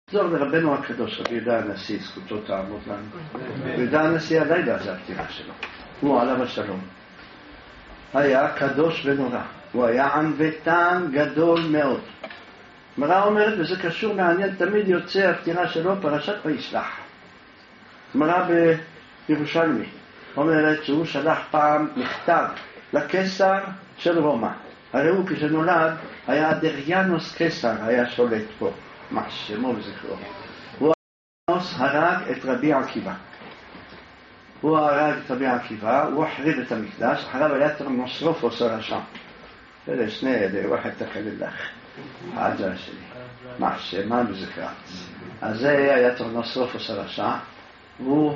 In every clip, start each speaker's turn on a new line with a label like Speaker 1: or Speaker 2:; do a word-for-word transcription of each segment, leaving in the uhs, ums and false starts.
Speaker 1: זור לרבנו הקדוש, רבי יהודה הנשיא, זכותו תעמוד לנו. רבי יהודה הנשיא הלילה זה הפטירה שלו. הוא עליו השלום. היה קדוש ונורא. הוא היה ענוותן גדול מאוד. גמרא אומרת, וזה קשור מעניין, תמיד יוצא הפטירה שלו פרשת וישלח. גמרא בירושלמי אומרת שהוא שלח פעם מכתב לקיסר של רומא. הרי הוא כשנולד היה אדריאנוס קיסר, היה שולט פה. מה שמו וזכרו. הוא הרג את רבי עקיבא. הוא הרג את רבי עקיבא, הוא החריב את המקדש, אחריו היה טרנוסרופוס הרשע. אלה שני אלה, הוא אחד תקלל לך. העג'ה שלי. מה שמה וזכרה. אז זה היה טרנוסרופוס הרשע, והוא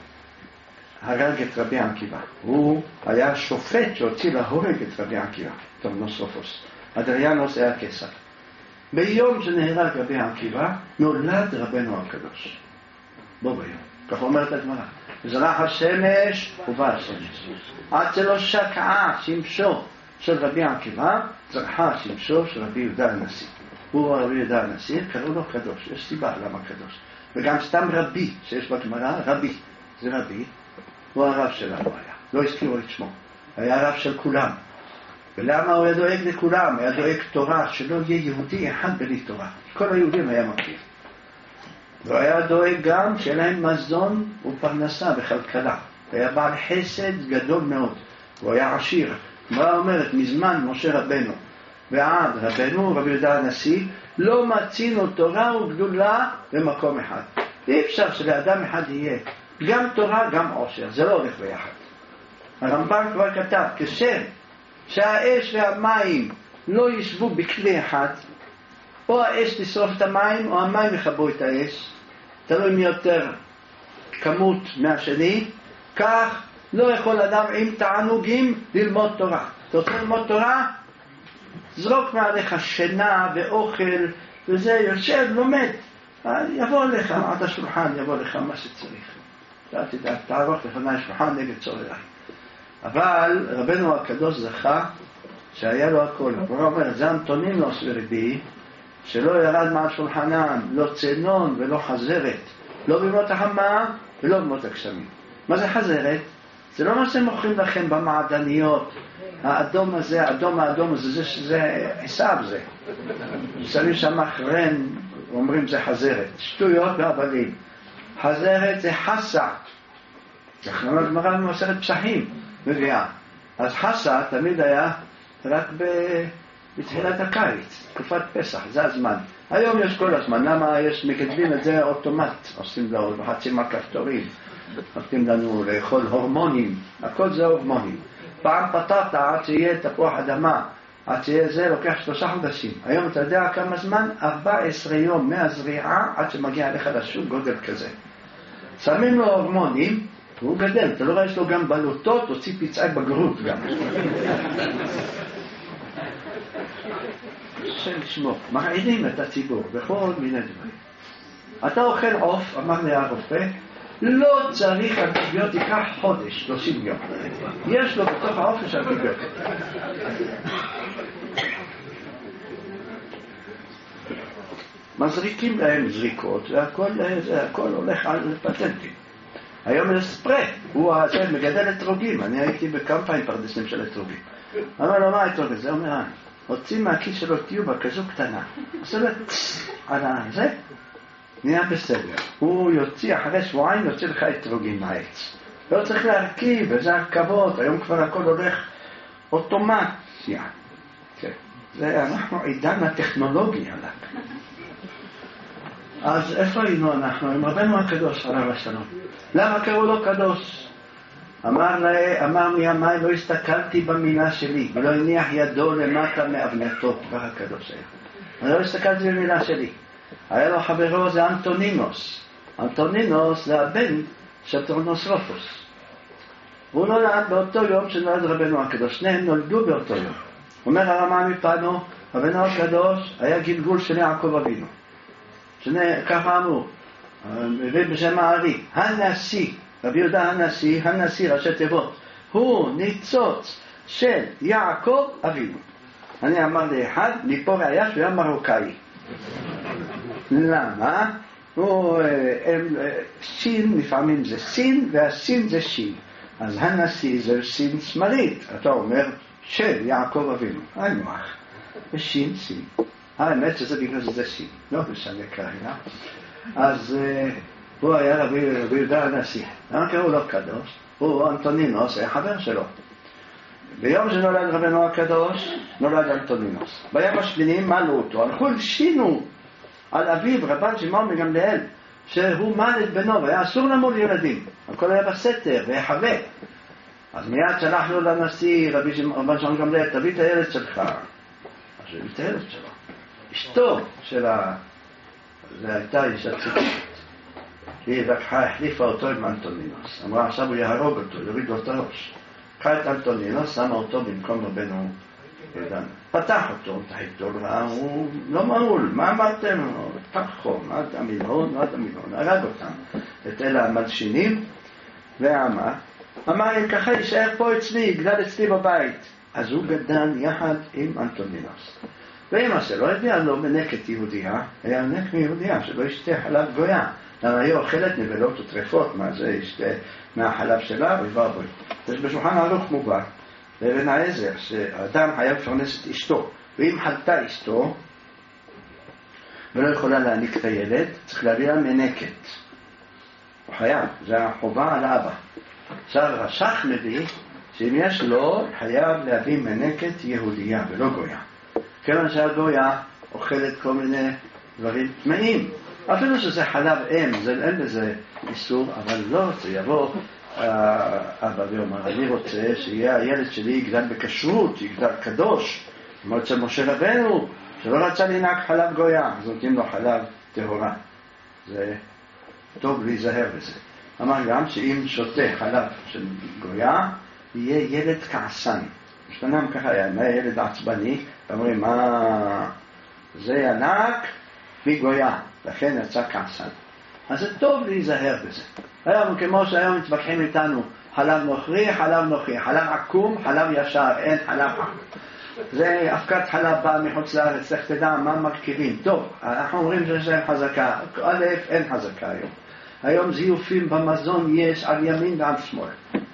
Speaker 1: הרג את רבי עקיבא. הוא היה שופט שהוציא להורג את רבי עקיבא, טרנוסרופוס. אדריאנוס היה קיסר. ביום שנהרג רבי עקיבא, נולד רבנו הקדוש. בו ביום. כך אומרת הגמרא. זרח השמש ובא השמש. עד שלא שקעה שמשו של רבי עקיבא, זרחה שמשו של רבי יהודה הנשיא. הוא רבי יהודה הנשיא, קראו לו קדוש. יש סיבה למה קדוש. וגם סתם רבי, שיש בגמרא, רבי. זה רבי, הוא הרב שלנו היה. לא הזכירו את שמו. היה הרב של כולם. ולמה הוא היה דואג לכולם? היה דואג תורה, שלא יהיה יהודי אחד בלי תורה. כל היהודים היה מכיר. והוא היה דואג גם שיהיה להם מזון ופרנסה וכלכלה. היה בעל חסד גדול מאוד. הוא היה עשיר. מה אומרת? מזמן משה רבנו ועד רבנו רבי יהודה הנשיא לא מצינו תורה וגדולה במקום אחד. אי אפשר שלאדם אחד יהיה גם תורה גם עושר. זה לא הולך ביחד. הרמב"ם כבר כתב כשם שהאש והמים לא ישבו בכלי אחד, או האש תשרוף את המים, או המים יכבו את האש, תלוי מי יותר כמות מהשני, כך לא יכול אדם עם תענוגים ללמוד תורה. אתה רוצה ללמוד תורה? זרוק מעליך שינה ואוכל, וזה יושב, לומד. יבוא לך עד השולחן, יבוא לך מה שצריך. אתה תדע, תערוך לפני שולחן נגד צוררי. אבל רבנו הקדוש זכה שהיה לו הכל. הוא אומר, זה אנטונינוס ורבי, שלא ירד מעל שולחנם, לא צנון ולא חזרת, לא במות החמה ולא במות הגשמים. מה זה חזרת? זה לא מה שמוכרים לכם במעדניות. האדום הזה, האדום האדום הזה, זה, זה חסב זה. שמים שם אחרן, אומרים זה חזרת. שטויות והבלים. חזרת זה חסה. אנחנו אומרים גמרא במסכת פסחים. מביאה. אז חסה תמיד היה רק בתחילת הקיץ, תקופת פסח, זה הזמן. היום יש כל הזמן, למה יש מגדלים את זה אוטומט, עושים לו בחצים הכפתורים, נותנים לנו לאכול הורמונים, הכל זה הורמונים. פעם פטטה עד שיהיה תפוח אדמה, עד שיהיה זה לוקח שלושה חודשים. היום אתה יודע כמה זמן? ארבע עשרה יום מהזריעה עד שמגיע לך לשוק גודל כזה. שמים לו הורמונים, הוא גדל, אתה לא רואה, יש לו גם בלוטות, הוציא פצעי בגרות גם. השם לשמור, מרעידים את הציבור בכל מיני דברים. אתה אוכל עוף, אמר לי הרופא, לא צריך אנטיביוטיקה, ייקח חודש, שלושים יום. יש לו בתוך העוף יש אנטיביוטיקה. מזריקים להם זריקות, והכל הכל הולך על פטנטים. היום יש ספרי, הוא הזה מגדל אתרוגים, אני הייתי בכמה פעמים פרדסים של אתרוגים. אמר לו, מה האתרוג הזה? הוא אומר, הוציא מהכיס שלו טיובה כזו קטנה, עושה לו על זה, נהיה בסדר. הוא יוציא, אחרי שבועיים יוציא לך אתרוגים מהעץ. לא צריך להרכיב, וזה הרכבות, היום כבר הכל הולך אוטומציה. זה אנחנו עידן הטכנולוגי עליו. אז איפה היינו אנחנו? עם רבנו הקדוש, עליו השלום. למה קראו לו קדוש? אמר לה, אמר מימי, לא הסתכלתי במילה שלי, ולא הניח ידו למטה מאבנתו, כבר הקדוש היה. אני לא הסתכלתי במילה שלי. היה לו חברו, זה אנטונינוס. אנטונינוס זה הבן של טרנוסרופוס. והוא נולד באותו יום שנולד רבנו הקדוש. שניהם נולדו באותו יום. אומר הרמ"א מפנו, רבנו הקדוש היה גלגול של יעקב אבינו. שני, ככה אמרו, מביא בשם הארי, הנשיא, רבי יהודה הנשיא, הנשיא ראשי תיבות, הוא ניצוץ של יעקב אבינו. אני אמר לאחד, מפה ראיה שהוא היה מרוקאי. למה? הוא, הם, סין לפעמים זה סין, והסין זה שין. אז הנשיא זה סין שמאלית. אתה אומר של יעקב אבינו. היינו אח. ושין סין. האמת שזה בגלל שזה סין. לא משנה כרגע. אז הוא היה רבי יהודה הנשיא. למה קראו לו קדוש? הוא אנטונינוס, היה חבר שלו. ביום שנולד רבנו הקדוש, נולד אנטונינוס. ביום השמיני מלאו אותו. הלכו לשינו על אביו, רבן שמעון מגמליאל, שהוא מל את בנו, והיה אסור למול ילדים. הכל היה בסתר, ויחווה. אז מיד שלחנו לנשיא, רבי שמעון מגמליאל, תביא את הילד שלך. אז הוא הביא את הילד שלו. אשתו של ה... זה הייתה אישה ציטית. היא לקחה, החליפה אותו עם אנטונינוס. אמרה, עכשיו הוא יהרוג אותו, יוריד לו את הראש. קחה את אנטונינוס, שמה אותו במקום רבנו יהודה. פתח אותו, תחיתו רעה, הוא לא מעול. מה אמרתם? תחום, עד המילון, עד המילון. הרג אותם. את אלה המלשינים, ואמר, אמר, אם ככה יישאר פה אצלי, יגדל אצלי בבית. אז הוא גדל יחד עם אנטונינוס. ואמא שלו הביאה לו מנקת יהודיה, היה מנק מיהודיה, שלא ישתה חלב גויה. למה היא אוכלת נבלות וטרפות, מה זה ישתה מהחלב שלה, ובאבוי. יש בשולחן ערוך מובא, ואבן העזר, שהאדם היה לפרנס את אשתו, ואם חלתה אשתו, ולא יכולה להעניק את הילד, צריך להביא לה מנקת. הוא חייב, זה החובה על האבא. עכשיו רש"ך מביא, שאם יש לו, חייב להביא מנקת יהודיה, ולא גויה. כיוון שהגויה אוכלת כל מיני דברים טמאים. אפילו שזה חלב אם, זה אין בזה איסור, אבל לא רוצה, יבוא אבא ואומר, אני רוצה שיהיה הילד שלי יגדל בכשרות, יגדל קדוש, כמו אצל משה רבנו, שלא רצה לנהג חלב גויה, אז נותנים לו חלב טהורה. זה טוב להיזהר בזה. אמר גם שאם שותה חלב של גויה, יהיה ילד כעסן. משתנם ככה היה, מה ילד עצבני? אומרים, מה זה ינק מגויה, לכן יצא כעסן. אז זה טוב להיזהר בזה. היום כמו שהיום מתווכחים איתנו, חלב נוכרי, חלב נוכרי, חלב עקום, חלב ישר, אין חלב עקום. זה אבקת חלב באה מחוץ לארץ, לך תדע מה מרכיבים. טוב, אנחנו אומרים שיש להם חזקה. א', אין חזקה היום. היום זיופים במזון יש על ימין ועל שמאל.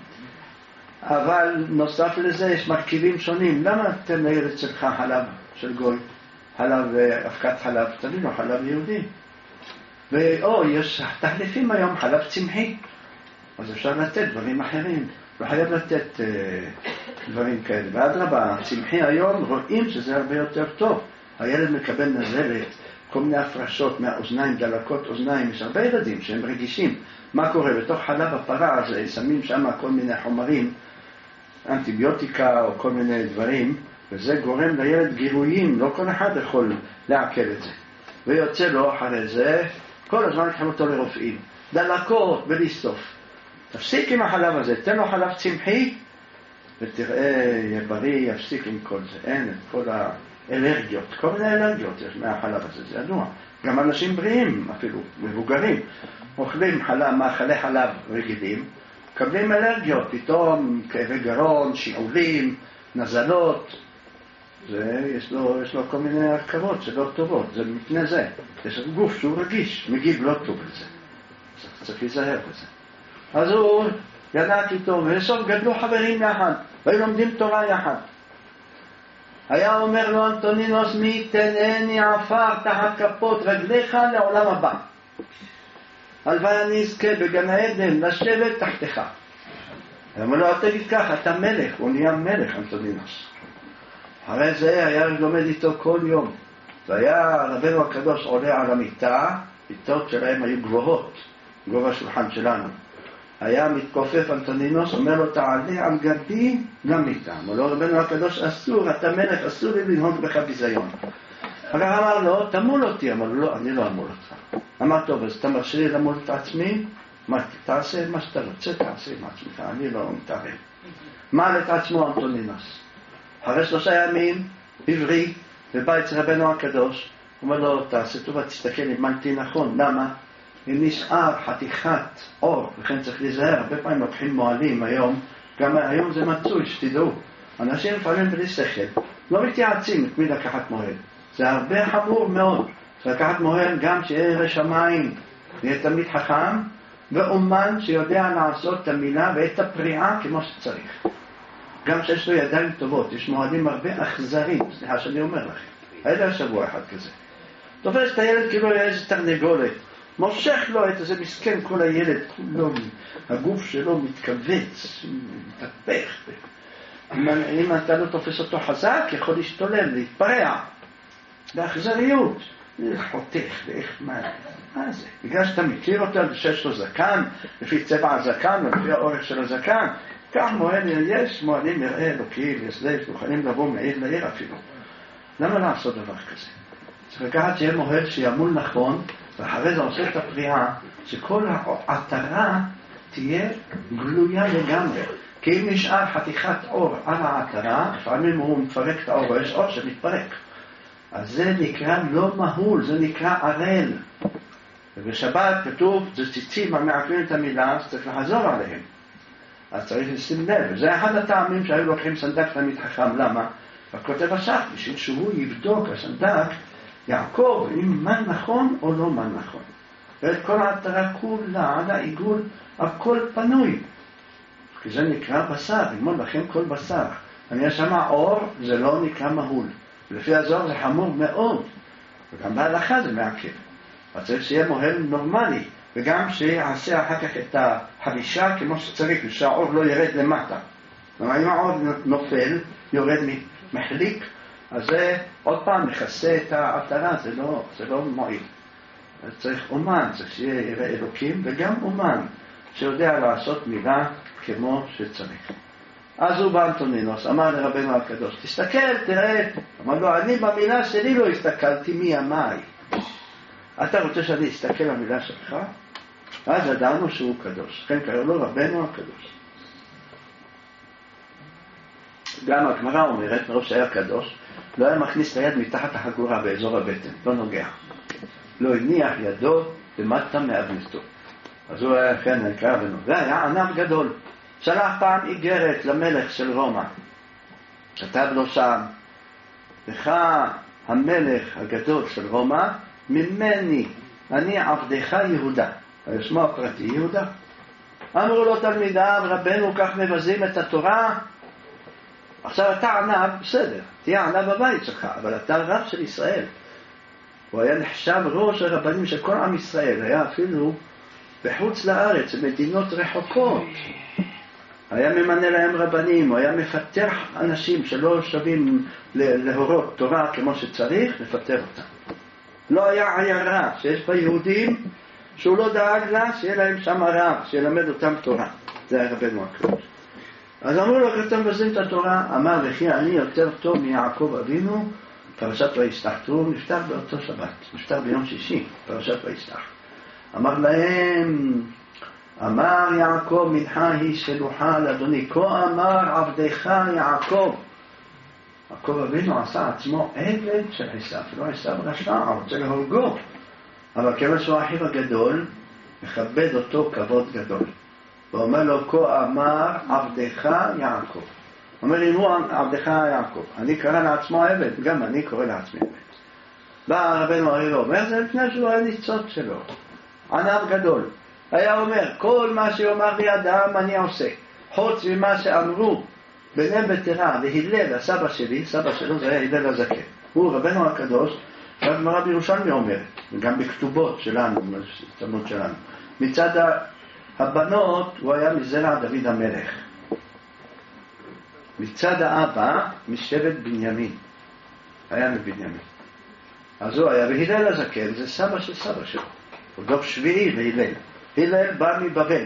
Speaker 1: אבל נוסף לזה יש מרכיבים שונים. למה אתם לילד שלך חלב של גוי? חלב, אבקת חלב, תביא לו חלב יהודי. ואו, יש תחליפים היום, חלב צמחי. אז אפשר לתת דברים אחרים. לא חייב לתת אה, דברים כאלה. ואדרבה, צמחי היום רואים שזה הרבה יותר טוב. הילד מקבל נזלת, כל מיני הפרשות מהאוזניים, דלקות אוזניים. יש הרבה ילדים שהם רגישים. מה קורה? בתוך חלב הפרה, אז שמים שם כל מיני חומרים, אנטיביוטיקה או כל מיני דברים, וזה גורם לילד גירויים, לא כל אחד יכול לעכל את זה. ויוצא לו אחרי זה, כל הזמן לקחים אותו לרופאים. דלקות ולסוף. תפסיק עם החלב הזה, תן לו חלב צמחי, ותראה, יהיה בריא, יפסיק עם כל זה. אין את כל האלרגיות, כל מיני אלרגיות יש מהחלב הזה, זה ידוע. גם אנשים בריאים, אפילו מבוגרים, אוכלים חלב, מאכלי חלב רגילים, מקבלים אלרגיות, פתאום כאבי גרון, שיעולים, נזלות, זה, יש לו, יש לו כל מיני הרכבות שלא טובות, זה מפני זה. יש גוף שהוא רגיש, מגיב לא טוב לזה. צריך להיזהר בזה. אז הוא ינק איתו, ובסוף גדלו חברים יחד, והיו לומדים תורה יחד. היה אומר לו אנטונינוס, מי תנני עפר תחת כפות רגליך לעולם הבא. הלוואי אני אזכה בגן העדן לשבת תחתיך. הוא אומר לו, תגיד ככה, אתה מלך, הוא נהיה מלך אנטונינוס. אחרי זה היה לומד איתו כל יום. והיה רבנו הקדוש עולה על המיטה, מיטות שלהם היו גבוהות, גובה השולחן שלנו. היה מתכופף אנטונינוס, אומר לו, תעלה על גבי למיטה. אמר לו, רבנו הקדוש, אסור, אתה מלך, אסור לי לנהוג בך ביזיון. אחר אמר לו, תמול אותי. אמר לו, לא, אני לא אמול אותך. אמר, טוב, אז אתה מרשה לי למול את עצמי? מה, תעשה מה שאתה רוצה, תעשה עם עצמך, אני לא מתערב. מעל את עצמו אנטונינוס. אחרי שלושה ימים, עברי, ובא אצל רבנו הקדוש, הוא אומר לו, תעשה טובה, תסתכל אם מלתי נכון. למה? אם נשאר חתיכת אור, לכן צריך להיזהר, הרבה פעמים לוקחים מועלים היום, גם היום זה מצוי, שתדעו. אנשים לפעמים בלי שכל, לא מתייעצים את מי לקחת מועל. זה הרבה חמור מאוד. לקחת מוהל גם שיהיה ירא שמיים, יהיה תמיד חכם, ואומן שיודע לעשות את המילה ואת הפריעה כמו שצריך. גם שיש לו ידיים טובות, יש מוהלים הרבה אכזרים, סליחה שאני אומר לכם. היה שבוע אחד כזה. תופס את הילד כאילו היה איזה תרנגולת, מושך לו את איזה מסכן כל הילד, כולו, הגוף שלו מתכווץ, מתהפך. אם, אם אתה לא תופס אותו חזק, יכול להשתולל, להתפרע, באכזריות. חותך, ואיך, מה, מה זה? בגלל שאתה מכיר אותו, שיש לו זקן, לפי צבע הזקן, ולפי האורך של הזקן, כך מועל, יש מועלים יראה אלוקים, יסלף, מוכנים לבוא מעיר לעיר אפילו. למה לעשות דבר כזה? צריך לקחת שיהיה מועל שיעמול נכון, ואחרי זה עושה את הפריעה, שכל העטרה תהיה גלויה לגמרי. כי אם נשאר חתיכת אור על העטרה, לפעמים הוא מפרק את האור, ויש אור שמתפרק. אז זה נקרא לא מהול, זה נקרא ערל. ובשבת כתוב, זה ציצים המעכבים את המילה, אז צריך לחזור עליהם. אז צריך לשים לב. וזה אחד הטעמים שהיו לוקחים סנדק תמיד חכם. למה? הכותב אסף, בשביל שהוא יבדוק, הסנדק, יעקב, אם מה נכון או לא מה נכון. ואת כל העטרה כולה, עד העיגול, הכל פנוי. כי זה נקרא בשר, ללמוד לכם כל בשר. אני אשמע אור, זה לא נקרא מהול. לפי הזוהר זה חמור מאוד, וגם בהלכה זה מעכב. אז צריך שיהיה מוהל נורמלי, וגם שיעשה אחר כך את החבישה כמו שצריך, ושהאור לא ירד למטה. כלומר, אם האור נופל, יורד מחליק, אז זה עוד פעם מכסה את העטרה, זה לא, זה לא מועיל. אז צריך אומן, צריך שיהיה ירא אלוקים, וגם אומן שיודע לעשות מילה כמו שצריך. אז הוא באנטונינוס, אמר לרבנו הקדוש, תסתכל, תראה. אמר לו, אני במילה שלי לא הסתכלתי מימיי. אתה רוצה שאני אסתכל במילה שלך? אז ידענו שהוא קדוש. לכן קראו לו רבנו הקדוש. גם הגמרא אומרת, מרוב שהיה קדוש, לא היה מכניס את היד מתחת החגורה באזור הבטן, לא נוגע. לא הניח ידו למטה מאבנתו. אז הוא היה כן נקרא רבנו. זה היה ענב גדול. שלח פעם איגרת למלך של רומא. כתב לו שם, לך המלך הגדול של רומא, ממני, אני עבדך יהודה. שמו הפרטי יהודה. אמרו לו תלמידיו, רבנו כך מבזים את התורה. עכשיו אתה ענב, בסדר, תהיה ענב בבית שלך, אבל אתה רב של ישראל. הוא היה נחשב ראש הרבנים של כל עם ישראל, היה אפילו בחוץ לארץ, במדינות רחוקות. היה ממנה להם רבנים, הוא היה מפטר אנשים שלא שווים להורות תורה כמו שצריך, לפטר אותם. לא היה עיירה שיש בה יהודים שהוא לא דאג לה, שיהיה להם שם רב, שילמד אותם תורה. זה היה רבנו הקדוש. אז אמרו לו, אתם מבזים את התורה, אמר לכי אני יותר טוב מיעקב אבינו, פרשת וישלח. הוא נפטר באותו שבת, נפטר ביום שישי, פרשת וישלח. אמר להם, אמר יעקב מנחה היא שלוחה לאדוני, כה אמר עבדך יעקב. יעקב אבינו עשה עצמו עבד של עשיו, לא עשיו רשע, הוא רוצה להורגו. אבל כיוון שהוא האחיו הגדול, מכבד אותו כבוד גדול. ואומר לו, כה אמר עבדך יעקב. אומר לי, הוא עבדך יעקב. אני קורא לעצמו עבד, גם אני קורא לעצמי עבד. בא רבנו הרי ואומר, זה לפני שהוא היה ניצוץ שלו. ענב גדול. היה אומר, כל מה שאומר לי אדם אני עושה. חוץ ממה שאמרו בני בתרה והילל, הסבא שלי, סבא שלו זה היה הילל הזקן. הוא רבנו הקדוש, והגמרא בירושלמי אומרת, וגם בכתובות שלנו, בתלמוד שלנו. מצד הבנות הוא היה מזרע דוד המלך. מצד האבא, משבט בנימין. היה מבנימין. אז הוא היה והילל הזקן, זה סבא של סבא שלו. הוא דור שביעי להילל. הלל בא מבבל.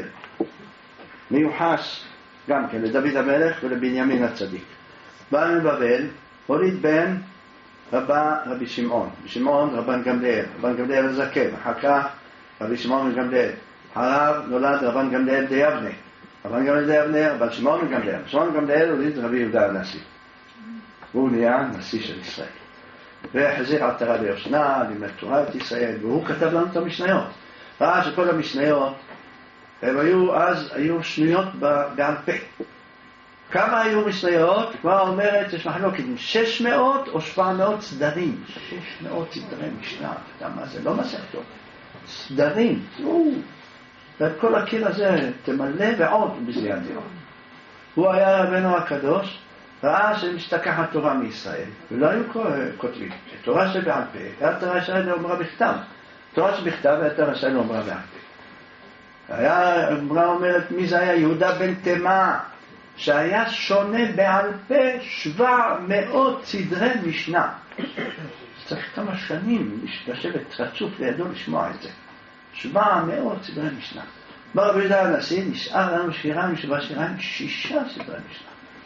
Speaker 1: מיוחס גם כן לדוד המלך ולבנימין הצדיק. בא מבבל, הוליד בן רבה רבי שמעון. שמעון רבן גמליאל, רבן גמליאל הזקן. אחר כך רבי שמעון גמליאל. הרב נולד רבן גמליאל דיבנה. רבן גמליאל דיבנה, רבן שמעון גמליאל. שמעון גמליאל הוליד רבי יהודה הנשיא. והוא נהיה נשיא של ישראל. והחזיר עטרה ליושנה, לימד תורה את ישראל, והוא כתב לנו את המשניות. ראה שכל המשניות, הם היו אז, היו שנויות בעל פה. כמה היו משניות? כבר אומרת, יש מחלוקת, שש מאות או שבע מאות סדרים. שש מאות סדרי משנה. אתה יודע מה זה? לא מסכתות. סדרים. ואת כל הקיר הזה תמלא ועוד בזלי הדירה. הוא היה רבנו הקדוש, ראה שמשתכחת תורה מישראל, ולא היו כותבים. תורה שבעל פה, היה תורה ישראל לא אומרה בכתב. תורה שבכתב היה תורה ישראל לא אומרה בעל פה. היה, אמרה אומרת, מי זה היה? יהודה בן תימה, שהיה שונה בעל פה שבע מאות סדרי משנה. צריך כמה שנים לשבת רצוף לידו לשמוע את זה. שבע מאות סדרי משנה. ברבי יהודה הנשיא נשאר לנו שיריים שבע שיריים שישה סדרי משנה.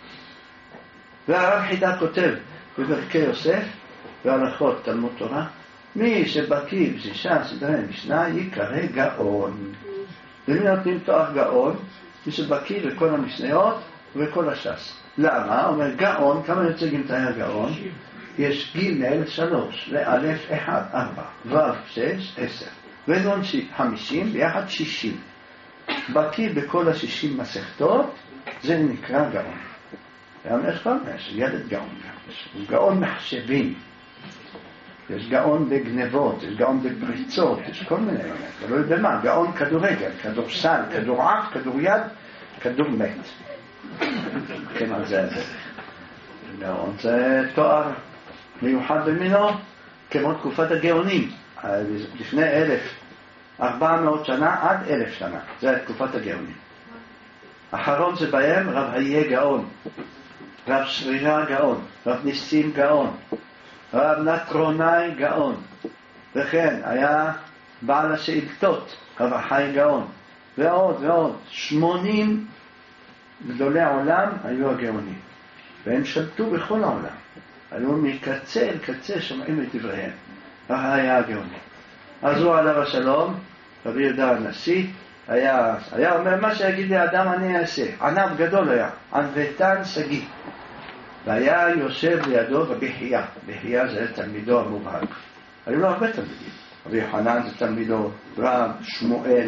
Speaker 1: והרב חידה כותב בברכי יוסף והלכות תלמוד תורה, מי שבקיא בשישה סדרי משנה יקרא גאון. למי נותנים תואר גאון? מי שבקיא בכל המשניות ובכל הש"ס. למה? אומר גאון, כמה יוצאים תאי הגאון? יש ג' שלוש וא' אחד ארבע ו' שש עשר ונון חמישים ביחד שישים. בקיא בכל השישים מסכתות, זה נקרא גאון. יש כל מיני, יש ילד גאון, יש גאון מחשבים, יש גאון בגנבות, יש גאון בפריצות, יש כל מיני, אתה לא יודע מה, גאון כדורגל, כדורסל, כדורעף, כדור יד, כדור מת. כן, על זה, גאון זה תואר מיוחד במינו, כמו תקופת הגאונים, לפני אלף ארבע מאות שנה עד אלף שנה, זה תקופת הגאונים. אחרון שבהם רב היה גאון, רב שרירה גאון, רב ניסים גאון, רב נטרונאי גאון, וכן היה בעל השאילתות, רב החי גאון, ועוד ועוד. שמונים גדולי העולם היו הגאונים, והם שלטו בכל העולם, היו מקצה אל קצה שומעים את דבריהם. כך היה הגאונים. אז הוא עליו השלום, רבי יהודה הנשיא, היה, היה אומר, מה שיגיד לי האדם אני אעשה. ענב גדול היה, ענוותן סגי. והיה יושב לידו רבי חייה. בחייה זה תלמידו המובהק. היו לו הרבה תלמידים. רבי יוחנן זה תלמידו, רב שמואל.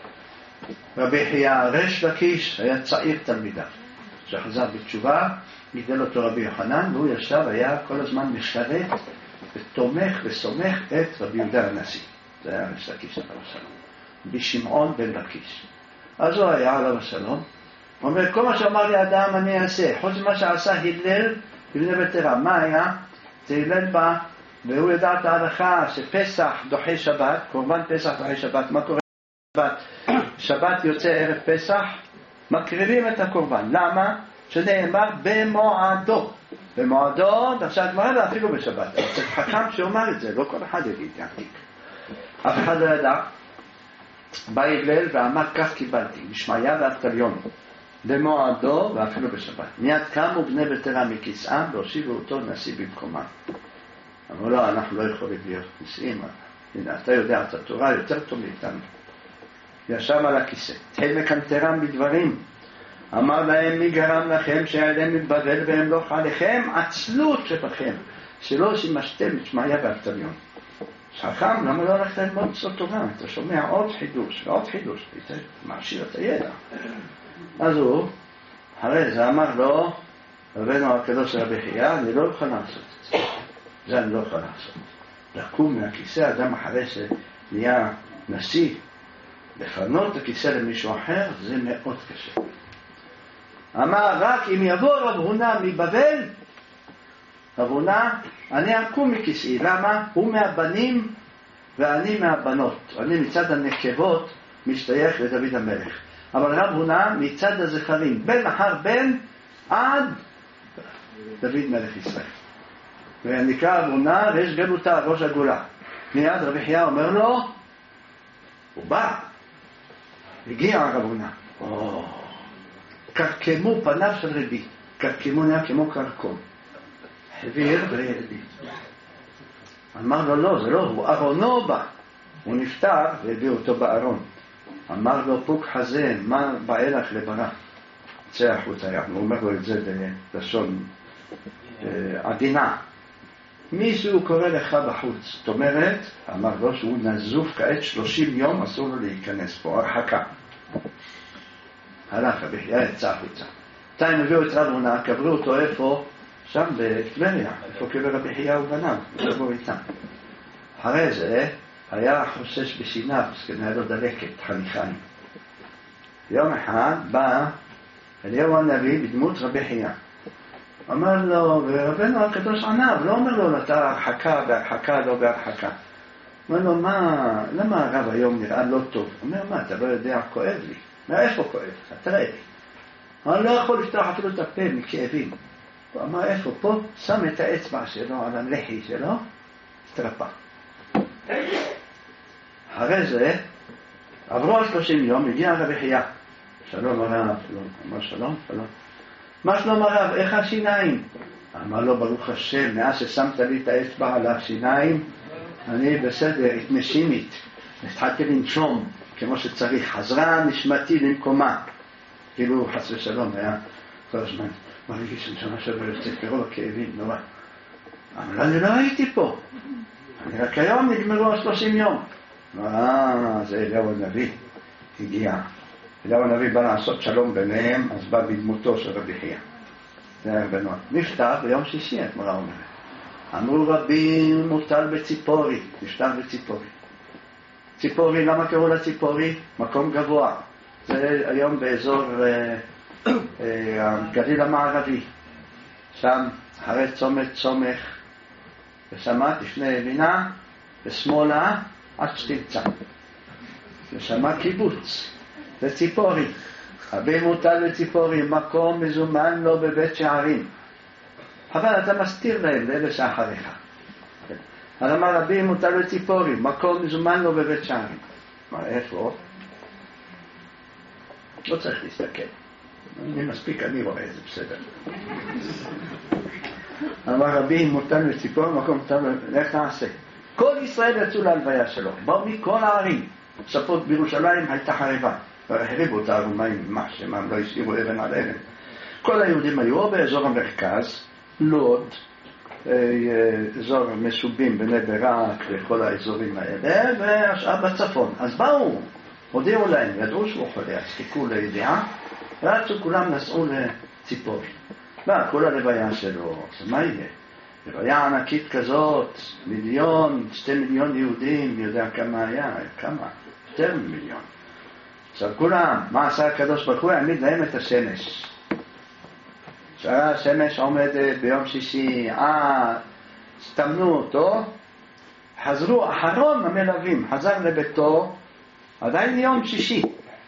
Speaker 1: רבי חייה רש לקיש היה צעיר תלמידה. שחזר בתשובה, גידל אותו רבי יוחנן, והוא ישב, היה כל הזמן משרת ותומך וסומך את רבי יהודה הנשיא. זה היה רש לקיש עליו השלום. בשמעון בן לקיש. אז הוא היה עליו השלום. הוא אומר, כל מה שאמר לי אדם אני אעשה. חוץ ממה שעשה הלל בבני ביתרא. מה היה? זה הלל בה, והוא ידע את ההלכה שפסח דוחה שבת, קורבן פסח דוחה שבת. מה קורה בשבת? שבת יוצא ערב פסח, מקריבים את הקורבן. למה? שנאמר במועדו. במועדו, עכשיו גמרא אפילו בשבת. זה חכם שאומר את זה, לא כל אחד יגיד, יעתיק. אף אחד לא ידע. בא הלל ואמר, כך קיבלתי, משמעיה ואבטליון, במועדו ואפילו בשבת. מיד קמו בני ביתרא מכיסאם והושיבו אותו נשיא במקומם. אמרו לו, אנחנו לא יכולים להיות נשיאים. הנה, אתה יודע את התורה יותר טוב מאיתנו. ישב על הכיסא, תהי מקנטרם בדברים. אמר להם, מי גרם לכם שהעליהם מבבל והם לא חליכם? עצלות שבכם, שלא שימשתם את שמעיה ואבטליון. חכם, למה לא הולכת ללמוד קצת תורה? אתה שומע עוד חידוש ועוד חידוש, אתה מעשיר את הידע. אז הוא, אחרי זה אמר לו, רבנו הקדוש רבי חייה, אני לא יכול לעשות את זה. זה אני לא יכול לעשות. לקום מהכיסא, אדם אחרי שנהיה נשיא, לפנות את הכיסא למישהו אחר, זה מאוד קשה. אמר, רק אם יבוא רב הונא מבבל, רב הונא, אני אקום מכיסאי. למה? הוא מהבנים ואני מהבנות. אני מצד הנקבות משתייך לדוד המלך. אבל רב הונא מצד הזכרים, בן אחר בן עד דוד מלך ישראל. ונקרא רב הונא ויש גלותה, ראש הגולה. מיד רבי חייה אומר לו, הוא בא. הגיע רב הונא. קרקמו פניו של רבי. קרקמו נהיה כמו קרקום. העביר וילדים. אמר לו, לא, זה לא, הוא ארונו בא. הוא נפטר והביא אותו בארון. אמר לו, פוק חזה, מה בא לך לברא? צא החוצה, הוא אומר לו את זה בלשון עדינה. מישהו קורא לך בחוץ. זאת אומרת, אמר לו שהוא נזוף כעת שלושים יום, אסור לו להיכנס פה, הרחקה. הלך, הבחייה יצא החוצה. בינתיים הביאו את רב הונא, קברו אותו איפה? שם בטבריה, איפה קבר רבי חייא ובניו, קברו איתם. אחרי זה היה חושש בשיניו, כנראה לו דלקת, חניכיים. יום אחד בא אליהו הנביא בדמות רבי חייא. אמר לו, ורבנו הקדוש עניו, לא אומר לו, אתה הרחקה בהרחקה, לא בהרחקה. אומר לו, מה, למה הרב היום נראה לא טוב? אומר, מה, אתה לא יודע, כואב לי. אומר, איפה כואב? תראה לי. אני לא יכול לפתוח אפילו את הפה מכאבים. הוא אמר, איפה? פה, שם את האצבע שלו על הלחי שלו, התרפא. אחרי זה, עברו שלושים יום, הגיע רבי חייא. שלום הרב, אמר שלום, שלום. מה שלום הרב, איך השיניים? אמר לו, ברוך השם, מאז ששמת לי את האצבע על השיניים, אני בסדר, התנשימית. התחלתי לנשום, כמו שצריך. חזרה נשמתי למקומה. כאילו, חס ושלום, היה כל הזמן. מרגיש נשמה שלו יוצא פירו, כאבים, נורא. אבל אני לא הייתי פה. אני רק היום נגמרו השלושים יום. אה, זה אליהו הנביא. הגיע. אליהו הנביא בא לעשות שלום ביניהם, אז בא בדמותו של רבי חייא. זה היה רבנו. נפטר ביום שישי, את מראה אומרת. אמרו רבים מוטל בציפורי, נפטר בציפורי. ציפורי, למה קראו לה ציפורי? מקום גבוה. זה היום באזור אה, אה, הגליל המערבי. שם, אחרי צומת צומח, ושמה תפנה ימינה, ושמאלה, עד שתמצא. ושמה קיבוץ. וציפורי. רבים מוטל בציפורי, מקום מזומן לו בבית שערים. אבל אתה מסתיר להם, לאלה שאחריך. אז אמר רבים מוטל בציפורי, מקום מזומן לו בבית שערים. מה, איפה? לא צריך להסתכל. אני מספיק, אני רואה את זה, בסדר. אמר רבים מוטל בציפורי, מקום מוטל בבית, איך נעשה? כל ישראל יצאו להלוויה שלו, באו מכל הערים. ספות בירושלים הייתה חריבה. והחריבו אותה הרומאים, מה שהם לא השאירו אבן על אבן. כל היהודים היו באזור המרכז, לוד, אזור מסובים בני ברק וכל האזורים האלה, והשאר בצפון. אז באו, הודיעו להם, ידעו שהוא חולה, אז חיכו לידיעה, ורצו כולם נסעו לציפור. בא, כל הלוויה שלו, אז מה יהיה? לוויה ענקית כזאת, מיליון, שתי מיליון יהודים, מי יודע כמה היה, כמה? יותר ממיליון. עכשיו כולם, מה עשה הקדוש ברוך הוא? העמיד להם את השמש. שעה השמש עומדת ביום שישי, אה, סתמנו אותו, חזרו, אחרון המלווים, חזר לביתו, עדיין יום שישי,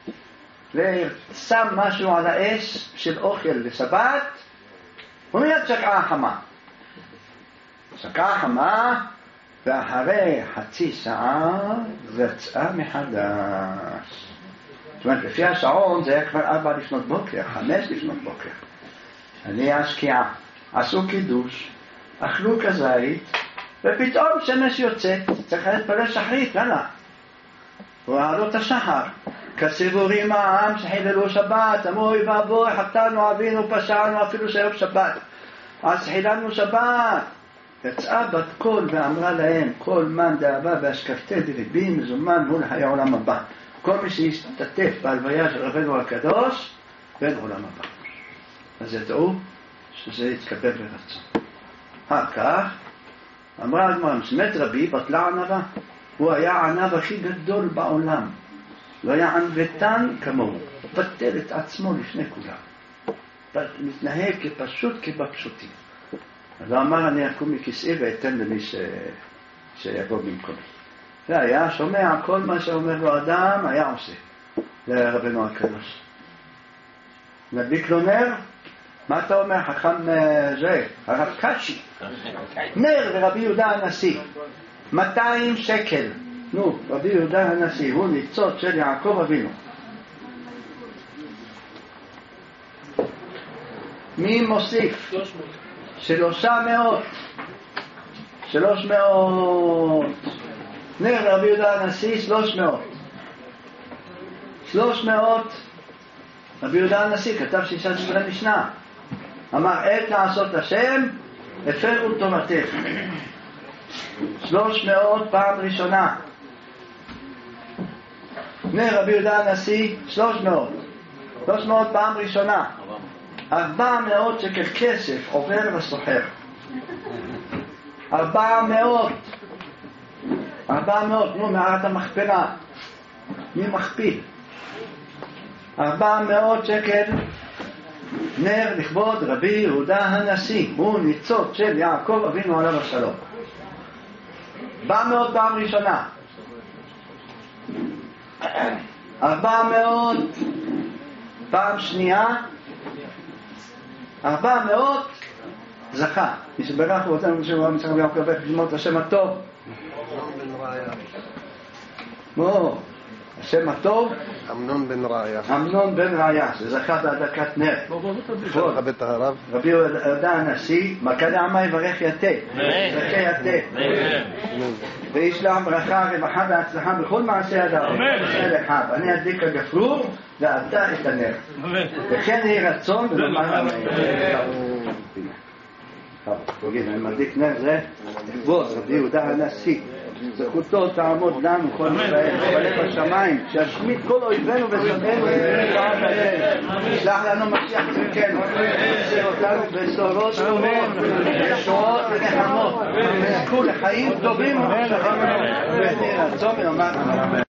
Speaker 1: ושם משהו על האש של אוכל לשבת, ומיד שקעה חמה. שקעה חמה, ואחרי חצי שעה יצאה מחדש. זאת אומרת, לפי השעון זה היה כבר ארבע לפנות בוקר, חמש לפנות בוקר. אני השקיעה, עשו קידוש, אכלו כזית, ופתאום שמש יוצאת, צריך להתפלל שחרית, למה? ועלות השחר, כסיבורים העם שחיללו שבת, אמרו אוי ואבוי, חטאנו, אבינו, פשענו, אפילו שהיום שבת. אז חיללנו שבת. יצאה בת קול ואמרה להם, כל מן דאבה והשקפתי דרבי מזומן מול חיי העולם הבא. כל מי שישתתף בהלוויה של רבנו הקדוש, בין עולם הבא. אז ידעו שזה יתקבל ברצון. אחר כך, אמרה הגמרא, מת רבי בטלה ענווה. הוא היה הענב הכי גדול בעולם. לא היה ענוותן כמוהו. בטל את עצמו לפני כולם. מתנהג כפשוט כבפשוטים. אז הוא אמר, אני אקום מכיסאי ואתן למי ש... שיבוא במקומי. והיה שומע כל מה שאומר לו אדם, היה עושה. זה רבנו הקדוש. מדליק לו נר, מה אתה אומר? חכם זה, הרב קשי. נר ורבי יהודה הנשיא. מאתיים שקל. נו, רבי יהודה הנשיא, הוא ניצוץ של יעקב אבינו. מי מוסיף? שלושה מאות. שלוש מאות. נר רבי יהודה הנשיא, שלוש מאות. שלוש מאות. רבי יהודה הנשיא כתב שישה דברי משנה. אמר, עת לעשות השם, הפרו תורתך. שלוש מאות פעם ראשונה. נר רבי יהודה הנשיא, שלוש מאות. שלוש מאות פעם ראשונה. ארבע מאות שקל כסף עובר לסוחר. ארבע מאות. ארבע מאות, נו, מערת המכפלה. מי מכפיל? ארבע מאות שקל נר לכבוד רבי יהודה הנשיא. הוא ניצוץ של יעקב אבינו עליו השלום. ארבע מאות פעם ראשונה. ארבע מאות פעם שנייה. ארבע מאות זכה. מי שברך הוא אותנו בשם רבי יצחק ויעקב בך לשמות השם הטוב. מו, השם הטוב.
Speaker 2: אמנון בן ראיה.
Speaker 1: אמנון בן ראיה, שזכה בהדלקת נר. רבי יהודה הנשיא, מכה דעמה יברך יתה. זכה יתה. וישלח ברכה, רווחה והצלחה בכל מעשה ידיו. אני אדליק הגפרור ואתה את הנר. וכן יהי רצון ולומר אני מדליק נר זה לכבוד רבי יהודה הנשיא. זכותו תעמוד לנו כל ישראל ובלב השמיים שישמיד כל אויבינו ושונאינו בשעת האל. ישלח לנו משיח צדקנו יחזיר אותנו בשורות טובות ישועות ונחמות יזכו לחיים טובים וממושכים ויהי רצון ונאמר אמן.